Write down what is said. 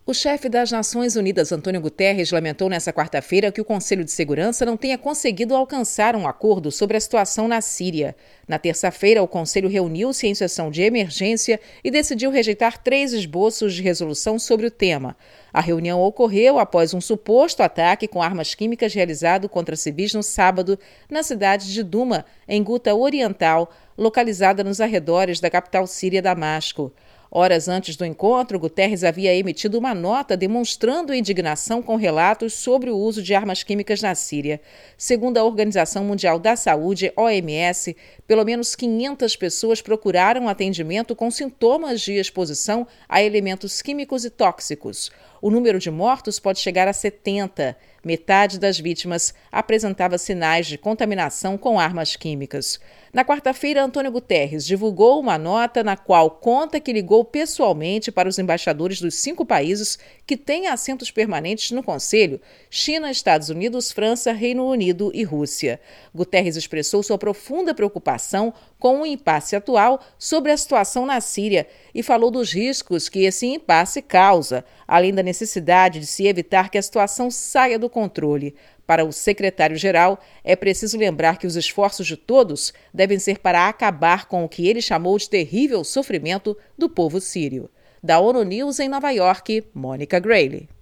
O chefe das Nações Unidas, Antônio Guterres, lamentou nesta quarta-feira que o Conselho de Segurança não tenha conseguido alcançar um acordo sobre a situação na Síria. Na terça-feira, o Conselho reuniu-se em sessão de emergência e decidiu rejeitar 3 esboços de resolução sobre o tema. A reunião ocorreu após um suposto ataque com armas químicas realizado contra civis no sábado, na cidade de Duma, em Guta Oriental, localizada nos arredores da capital síria, Damasco. Horas antes do encontro, Guterres havia emitido uma nota demonstrando indignação com relatos sobre o uso de armas químicas na Síria. Segundo a Organização Mundial da Saúde, OMS, pelo menos 500 pessoas procuraram atendimento com sintomas de exposição a elementos químicos e tóxicos. O número de mortos pode chegar a 70. Metade das vítimas apresentava sinais de contaminação com armas químicas. Na quarta-feira, Antônio Guterres divulgou uma nota na qual conta que ligou pessoalmente para os embaixadores dos 5 países que têm assentos permanentes no Conselho: China, Estados Unidos, França, Reino Unido e Rússia. Guterres expressou sua profunda preocupação com o impasse atual sobre a situação na Síria e falou dos riscos que esse impasse causa, além da necessidade de se evitar que a situação saia do controle. Para o secretário-geral, é preciso lembrar que os esforços de todos devem ser para acabar com o que ele chamou de terrível sofrimento do povo sírio. Da ONU News em Nova York, Mônica Grayle.